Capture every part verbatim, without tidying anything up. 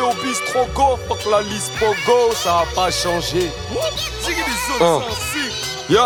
au bistrot go, fuck la liste pogo, ça a pas changé. Hein. Yo.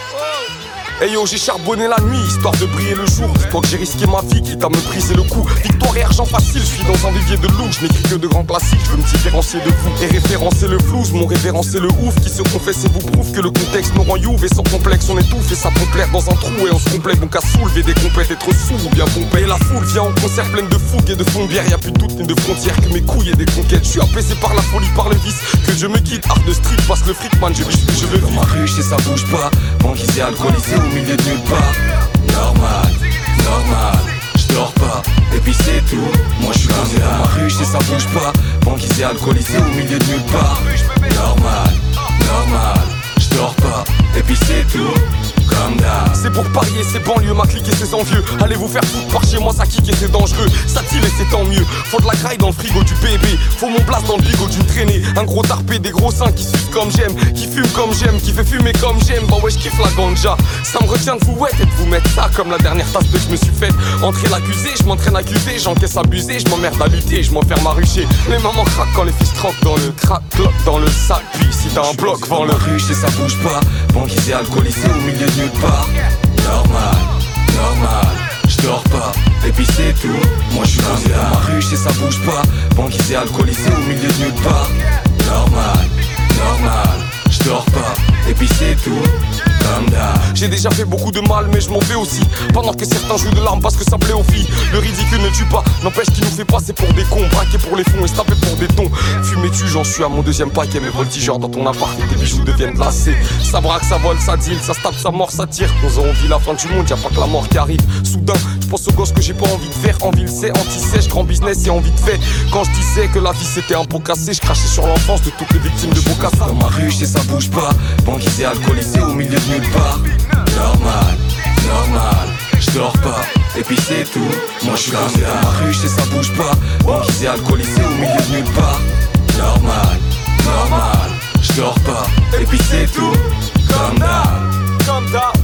Hey yo, j'ai charbonné la nuit, histoire de briller le jour. Dis-toi que j'ai risqué ma vie, quitte à me briser le cou. Victoire et argent facile, je suis dans un vivier de loup. Je n'écris que de grands classiques, je veux me différencier de vous. Et référencer le flouze, mon référencé le ouf. Qui se confesse et vous prouve que le contexte nous rend youve. Et sans complexe, on étouffe et ça pompe l'air dans un trou. Et on se complète, donc à soulever des compètes, être sous ou bien pomper. Et la foule vient en concert pleine de fougue et de fond de bière. Y'a plus de doute ni de frontières que mes couilles et des conquêtes. Je suis apaisé par la folie, par le vice. Que Dieu me guide, art de street, passe le fric man, je vis, je veux dans ma ruche et ça bouge pas. Banquisé, alcoolisé au milieu de nulle part. Normal, normal, j'dors pas, et puis c'est tout. Moi j'suis posé dans ma ruche et ça bouge pas. Banquisé, alcoolisé au milieu de nulle part. Normal, normal, j'dors pas, et puis c'est tout. Comme d'hab. C'est pour parier, c'est banlieue, ma clique et ses envieux. Allez vous faire foutre par chez moi, ça kick et c'est dangereux. Ça tire et c'est tant mieux. Faut de la graille dans le frigo du bébé. Faut mon place dans le bigot d'une traînée. Un gros tarpé, des gros seins qui sucent comme j'aime. Qui fume comme j'aime, qui fait fumer comme j'aime. Bah ouais, j'kiffe la ganja. Ça me retient de vous wet et de vous mettre ça comme la dernière tasse que je me suis faite. Entrer l'accusé, je m'entraîne à accuser. J'encaisse abusé, je m'emmerde à lutter, je m'enferme à rucher. Les mamans craquent quand les fils troquent dans le crack, cloque dans le sac. Puis si t'as un bloc, vends le ruche et ça bouge pas. Banquisé, alcoolisé au milieu de nulle part. Normal, normal, j'dors pas, et puis c'est tout. Moi j'suis posé dans ma ruche et ça bouge pas. Banquisé, alcoolisé au milieu de nulle part. Normal, normal, j'dors pas, et puis c'est tout. Comme d'hab. J'ai déjà fait beaucoup de mal mais je m'en fais aussi. Pendant que certains jouent de l'arme parce que ça plaît aux filles. Le ridicule ne tue pas, n'empêche qu'il nous fait passer pour des cons. Braquer pour les fonds et se taper pour des tons. Fumer tu, j'en suis à mon deuxième paquet. Mes voltigeurs dans ton appart et tes bijoux deviennent glacés. Ça braque, ça vole, ça deal, ça se tape, ça mord, ça tire. onze ans on vit la fin du monde, y'a pas que la mort qui arrive. Soudain, je pense aux gosses que j'ai pas envie de faire. Envie le sait, anti-sèche, grand business et envie de fait. Quand je disais que la vie c'était un pot cassé, je crachais sur l'enfance de toutes les victimes de Bocassa. Dans ma ruche et ça bouge pas. Banquisé, alcoolisé au milieu de nulle part. Normal, normal, j'dors pas, et puis c'est tout. Moi j'suis posé dans ma ruche et ça bouge pas. Banquisé, alcoolisé au milieu de nulle part. Normal, normal, j'dors pas, et puis c'est tout. Comme d'hab. Comme d'hab.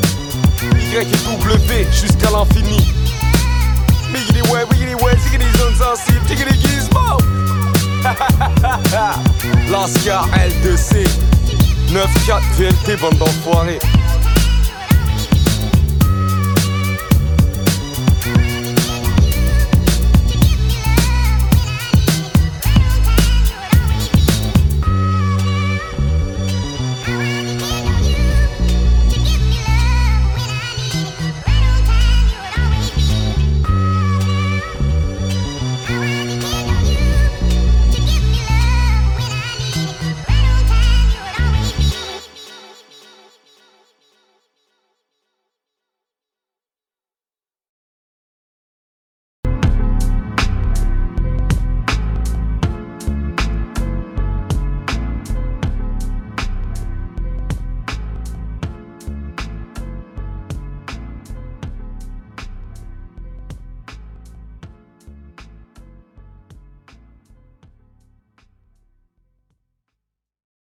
Y et W jusqu'à l'infini. Biggity way, biggity way, ziggity zone sensible, tiggity gizmo. Lascar L deux C neuf quatre V L T, bande d'enfoirés.